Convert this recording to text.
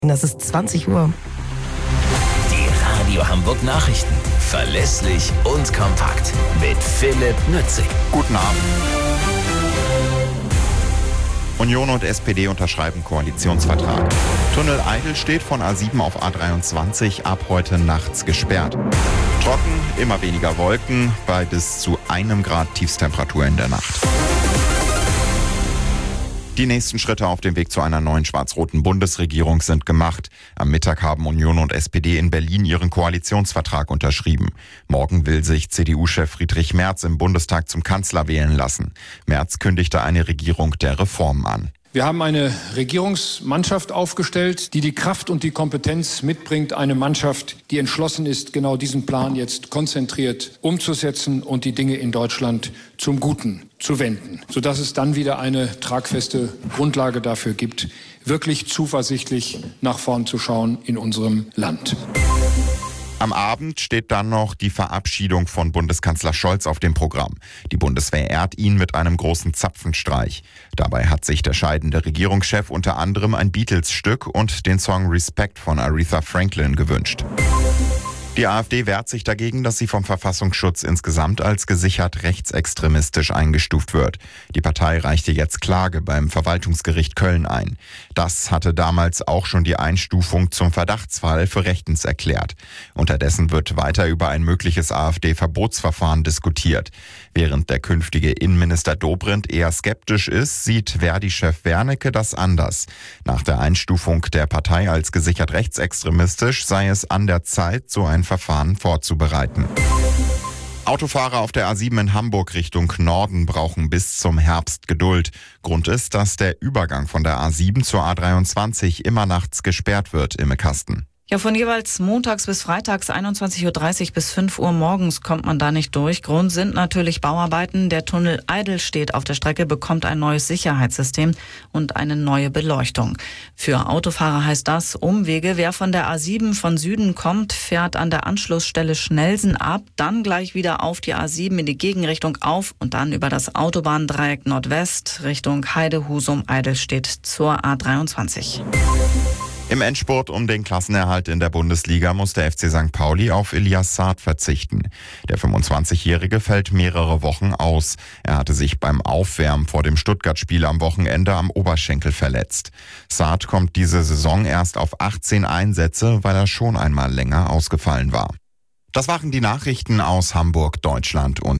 Das ist 20 Uhr. Die Radio Hamburg Nachrichten. Verlässlich und kompakt. Mit Philipp Nützig. Guten Abend. Union und SPD unterschreiben Koalitionsvertrag. Tunnel Eidelstedt von A7 auf A23 ab heute nachts gesperrt. Trocken, immer weniger Wolken, bei bis zu 1 Grad Tiefstemperatur in der Nacht. Die nächsten Schritte auf dem Weg zu einer neuen schwarz-roten Bundesregierung sind gemacht. Am Mittag haben Union und SPD in Berlin ihren Koalitionsvertrag unterschrieben. Morgen will sich CDU-Chef Friedrich Merz im Bundestag zum Kanzler wählen lassen. Merz kündigte eine Regierung der Reformen an. Wir haben eine Regierungsmannschaft aufgestellt, die die Kraft und die Kompetenz mitbringt. Eine Mannschaft, die entschlossen ist, genau diesen Plan jetzt konzentriert umzusetzen und die Dinge in Deutschland zum Guten zu wenden, sodass es dann wieder eine tragfeste Grundlage dafür gibt, wirklich zuversichtlich nach vorn zu schauen in unserem Land. Am Abend steht dann noch die Verabschiedung von Bundeskanzler Scholz auf dem Programm. Die Bundeswehr ehrt ihn mit einem großen Zapfenstreich. Dabei hat sich der scheidende Regierungschef unter anderem ein Beatles-Stück und den Song Respect von Aretha Franklin gewünscht. Die AfD wehrt sich dagegen, dass sie vom Verfassungsschutz insgesamt als gesichert rechtsextremistisch eingestuft wird. Die Partei reichte jetzt Klage beim Verwaltungsgericht Köln ein. Das hatte damals auch schon die Einstufung zum Verdachtsfall für rechtens erklärt. Unterdessen wird weiter über ein mögliches AfD-Verbotsverfahren diskutiert. Während der künftige Innenminister Dobrindt eher skeptisch ist, sieht Verdi-Chef Wernicke das anders. Nach der Einstufung der Partei als gesichert rechtsextremistisch sei es an der Zeit, so ein Verfahren vorzubereiten. Autofahrer auf der A7 in Hamburg Richtung Norden brauchen bis zum Herbst Geduld. Grund ist, dass der Übergang von der A7 zur A23 immer nachts gesperrt wird, Imme Kasten. Ja, von jeweils montags bis freitags 21.30 Uhr bis 5 Uhr morgens kommt man da nicht durch. Grund sind natürlich Bauarbeiten. Der Tunnel Eidelstedt auf der Strecke bekommt ein neues Sicherheitssystem und eine neue Beleuchtung. Für Autofahrer heißt das Umwege. Wer von der A7 von Süden kommt, fährt an der Anschlussstelle Schnelsen ab, dann gleich wieder auf die A7 in die Gegenrichtung auf und dann über das Autobahndreieck Nordwest Richtung Heide, Husum, Eidelstedt zur A23. Im Endspurt um den Klassenerhalt in der Bundesliga muss der FC St. Pauli auf Elias Saad verzichten. Der 25-Jährige fällt mehrere Wochen aus. Er hatte sich beim Aufwärmen vor dem Stuttgart-Spiel am Wochenende am Oberschenkel verletzt. Saad kommt diese Saison erst auf 18 Einsätze, weil er schon einmal länger ausgefallen war. Das waren die Nachrichten aus Hamburg, Deutschland und